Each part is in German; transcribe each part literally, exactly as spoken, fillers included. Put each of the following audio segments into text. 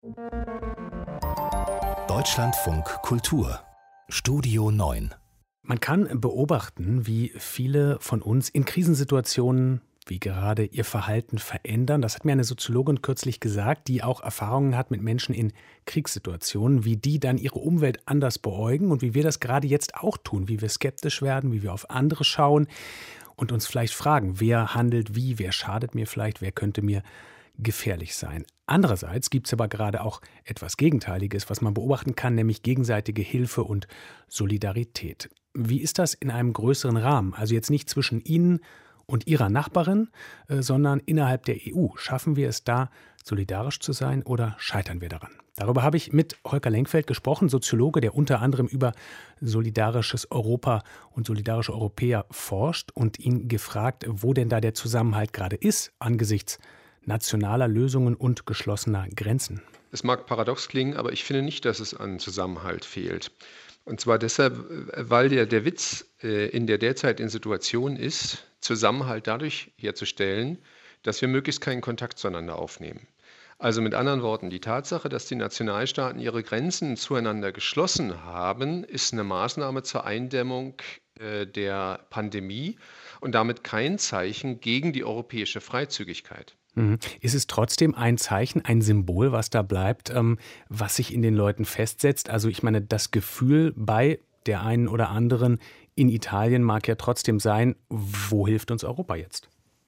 Deutschlandfunk Kultur Studio neun. Man kann beobachten, wie viele von uns in Krisensituationen wie gerade ihr Verhalten verändern. Das hat mir eine Soziologin kürzlich gesagt, die auch Erfahrungen hat mit Menschen in Kriegssituationen, wie die dann ihre Umwelt anders beäugen und wie wir das gerade jetzt auch tun, wie wir skeptisch werden, wie wir auf andere schauen und uns vielleicht fragen, wer handelt wie, wer schadet mir vielleicht, wer könnte mir gefährlich sein. Andererseits gibt es aber gerade auch etwas Gegenteiliges, was man beobachten kann, nämlich gegenseitige Hilfe und Solidarität. Wie ist das in einem größeren Rahmen? Also jetzt nicht zwischen Ihnen und Ihrer Nachbarin, äh, sondern innerhalb der E U. Schaffen wir es da, solidarisch zu sein oder scheitern wir daran? Darüber habe ich mit Holger Lenkfeld gesprochen, Soziologe, der unter anderem über solidarisches Europa und solidarische Europäer forscht und ihn gefragt, wo denn da der Zusammenhalt gerade ist angesichts nationaler Lösungen und geschlossener Grenzen. Es mag paradox klingen, aber ich finde nicht, dass es an Zusammenhalt fehlt. Und zwar deshalb, weil der, der Witz äh, in der derzeitigen Situation ist, Zusammenhalt dadurch herzustellen, dass wir möglichst keinen Kontakt zueinander aufnehmen. Also mit anderen Worten, die Tatsache, dass die Nationalstaaten ihre Grenzen zueinander geschlossen haben, ist eine Maßnahme zur Eindämmung äh, der Pandemie und damit kein Zeichen gegen die europäische Freizügigkeit. Mhm. Ist es trotzdem ein Zeichen, ein Symbol, was da bleibt, ähm, was sich in den Leuten festsetzt? Also ich meine, das Gefühl bei der einen oder anderen in Italien mag ja trotzdem sein, wo hilft uns Europa jetzt?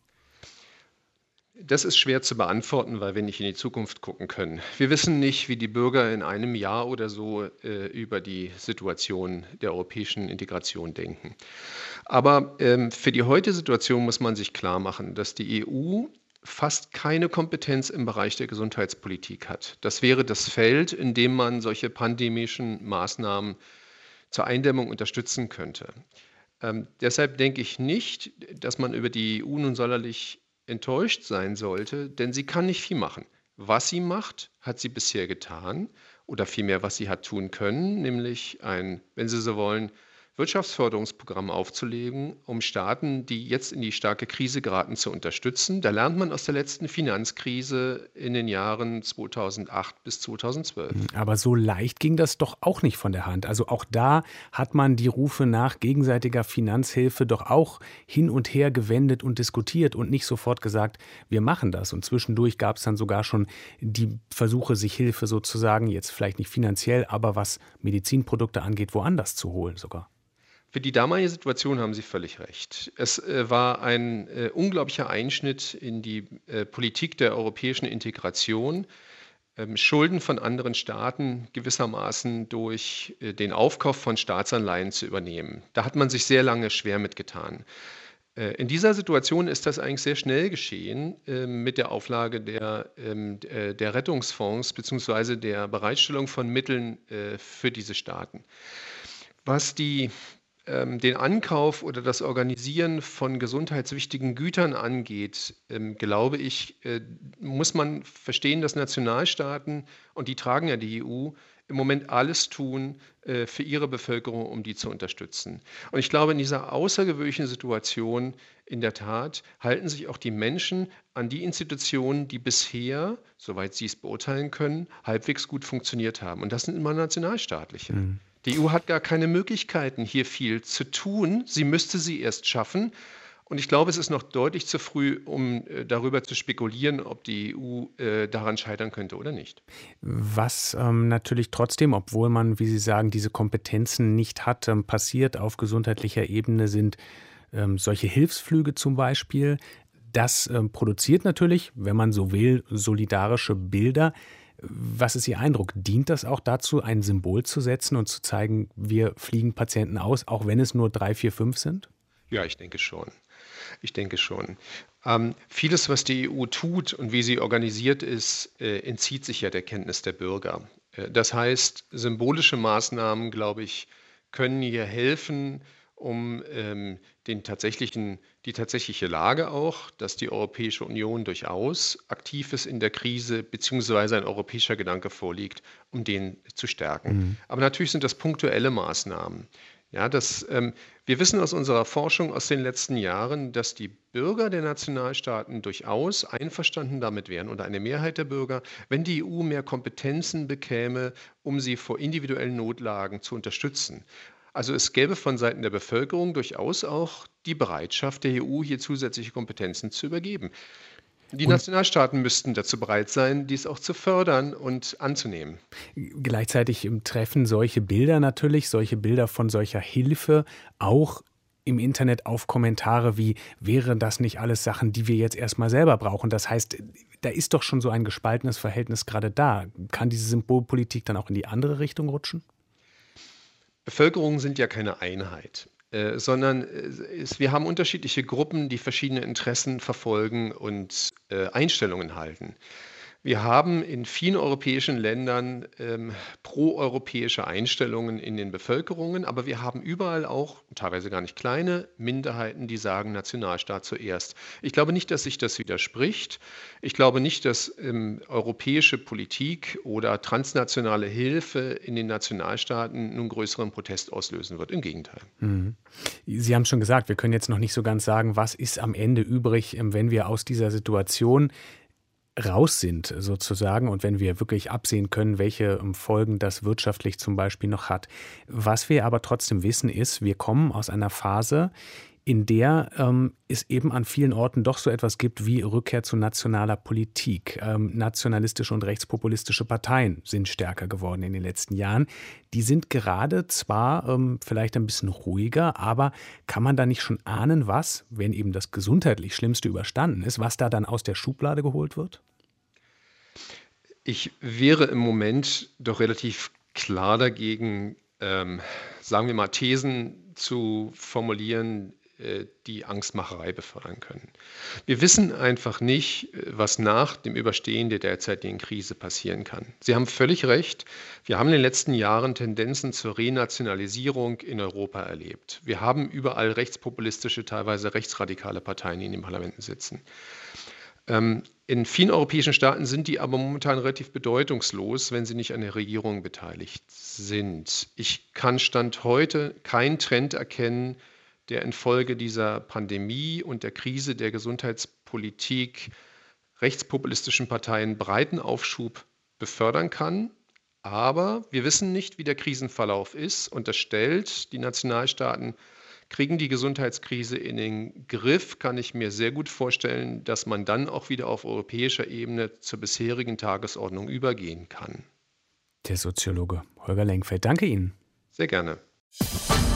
Das ist schwer zu beantworten, weil wir nicht in die Zukunft gucken können. Wir wissen nicht, wie die Bürger in einem Jahr oder so äh, über die Situation der europäischen Integration denken. Aber ähm, für die heutige Situation muss man sich klar machen, dass die E U fast keine Kompetenz im Bereich der Gesundheitspolitik hat. Das wäre das Feld, in dem man solche pandemischen Maßnahmen zur Eindämmung unterstützen könnte. Ähm, deshalb denke ich nicht, dass man über die E U nun sonderlich enttäuscht sein sollte, denn sie kann nicht viel machen. Was sie macht, hat sie bisher getan oder vielmehr, was sie hat tun können, nämlich ein, wenn Sie so wollen, Wirtschaftsförderungsprogramm aufzulegen, um Staaten, die jetzt in die starke Krise geraten, zu unterstützen. Da lernt man aus der letzten Finanzkrise in den Jahren zweitausendacht bis zweitausendzwölf. Aber so leicht ging das doch auch nicht von der Hand. Also auch da hat man die Rufe nach gegenseitiger Finanzhilfe doch auch hin und her gewendet und diskutiert und nicht sofort gesagt, wir machen das. Und zwischendurch gab es dann sogar schon die Versuche, sich Hilfe sozusagen, jetzt vielleicht nicht finanziell, aber was Medizinprodukte angeht, woanders zu holen sogar. Für die damalige Situation haben Sie völlig recht. Es äh, war ein äh, unglaublicher Einschnitt in die äh, Politik der europäischen Integration, ähm, Schulden von anderen Staaten gewissermaßen durch äh, den Aufkauf von Staatsanleihen zu übernehmen. Da hat man sich sehr lange schwer mitgetan. Äh, in dieser Situation ist das eigentlich sehr schnell geschehen äh, mit der Auflage der, ähm, äh, der Rettungsfonds bzw. der Bereitstellung von Mitteln äh, für diese Staaten. Was die ähm, den Ankauf oder das Organisieren von gesundheitswichtigen Gütern angeht, ähm, glaube ich, äh, muss man verstehen, dass Nationalstaaten, und die tragen ja die E U, im Moment alles tun äh, für ihre Bevölkerung, um die zu unterstützen. Und ich glaube, in dieser außergewöhnlichen Situation, in der Tat, halten sich auch die Menschen an die Institutionen, die bisher, soweit sie es beurteilen können, halbwegs gut funktioniert haben. Und das sind immer nationalstaatliche. Mhm. Die E U hat gar keine Möglichkeiten, hier viel zu tun. Sie müsste sie erst schaffen. Und ich glaube, es ist noch deutlich zu früh, um äh, darüber zu spekulieren, ob die E U äh, daran scheitern könnte oder nicht. Was ähm, natürlich trotzdem, obwohl man, wie Sie sagen, diese Kompetenzen nicht hat, ähm, passiert auf gesundheitlicher Ebene, sind ähm, solche Hilfsflüge zum Beispiel. Das ähm, produziert natürlich, wenn man so will, solidarische Bilder. Was ist Ihr Eindruck? Dient das auch dazu, ein Symbol zu setzen und zu zeigen, wir fliegen Patienten aus, auch wenn es nur drei, vier, fünf sind? Ja, ich denke schon. Ich denke schon. Ähm, vieles, was die E U tut und wie sie organisiert ist, äh, entzieht sich ja der Kenntnis der Bürger. Äh, das heißt, symbolische Maßnahmen, glaube ich, können hier helfen, um ähm, den tatsächlichen, die tatsächliche Lage auch, dass die Europäische Union durchaus aktiv ist in der Krise, beziehungsweise ein europäischer Gedanke vorliegt, um den zu stärken. Mhm. Aber natürlich sind das punktuelle Maßnahmen. Ja, das, ähm, wir wissen aus unserer Forschung aus den letzten Jahren, dass die Bürger der Nationalstaaten durchaus einverstanden damit wären oder eine Mehrheit der Bürger, wenn die E U mehr Kompetenzen bekäme, um sie vor individuellen Notlagen zu unterstützen. Also es gäbe von Seiten der Bevölkerung durchaus auch die Bereitschaft der E U, hier zusätzliche Kompetenzen zu übergeben. Die Und Nationalstaaten müssten dazu bereit sein, dies auch zu fördern und anzunehmen. gleichzeitig im Treffen solche Bilder natürlich, solche Bilder von solcher Hilfe auch im Internet auf Kommentare wie, wären das nicht alles Sachen, die wir jetzt erstmal selber brauchen? Das heißt, da ist doch schon so ein gespaltenes Verhältnis gerade da. Kann diese Symbolpolitik dann auch in die andere Richtung rutschen? Bevölkerungen sind ja keine Einheit, äh, sondern äh, es, wir haben unterschiedliche Gruppen, die verschiedene Interessen verfolgen und äh, Einstellungen halten. Wir haben in vielen europäischen Ländern ähm, proeuropäische Einstellungen in den Bevölkerungen, aber wir haben überall auch, teilweise gar nicht kleine, Minderheiten, die sagen Nationalstaat zuerst. Ich glaube nicht, dass sich das widerspricht. Ich glaube nicht, dass ähm, europäische Politik oder transnationale Hilfe in den Nationalstaaten nun größeren Protest auslösen wird. Im Gegenteil. Mhm. Sie haben schon gesagt, wir können jetzt noch nicht so ganz sagen, was ist am Ende übrig, ähm, wenn wir aus dieser Situation raus sind sozusagen und wenn wir wirklich absehen können, welche ähm, Folgen das wirtschaftlich zum Beispiel noch hat. Was wir aber trotzdem wissen ist, wir kommen aus einer Phase, in der ähm, es eben an vielen Orten doch so etwas gibt wie Rückkehr zu nationaler Politik. Ähm, nationalistische und rechtspopulistische Parteien sind stärker geworden in den letzten Jahren. Die sind gerade zwar ähm, vielleicht ein bisschen ruhiger, aber kann man da nicht schon ahnen, was, wenn eben das gesundheitlich Schlimmste überstanden ist, was da dann aus der Schublade geholt wird? Ich wäre im Moment doch relativ klar dagegen, ähm, sagen wir mal, Thesen zu formulieren, äh, die Angstmacherei befördern können. Wir wissen einfach nicht, äh, was nach dem Überstehen der derzeitigen Krise passieren kann. Sie haben völlig recht. Wir haben in den letzten Jahren Tendenzen zur Renationalisierung in Europa erlebt. Wir haben überall rechtspopulistische, teilweise rechtsradikale Parteien, die in den Parlamenten sitzen. Ähm, in vielen europäischen Staaten sind die aber momentan relativ bedeutungslos, wenn sie nicht an der Regierung beteiligt sind. Ich kann Stand heute keinen Trend erkennen, der infolge dieser Pandemie und der Krise der Gesundheitspolitik rechtspopulistischen Parteien breiten Aufschub befördern kann. Aber wir wissen nicht, wie der Krisenverlauf ist, und das stellt die Nationalstaaten kriegen die Gesundheitskrise in den Griff, kann ich mir sehr gut vorstellen, dass man dann auch wieder auf europäischer Ebene zur bisherigen Tagesordnung übergehen kann. Der Soziologe Holger Lengfeld. Danke Ihnen. Sehr gerne.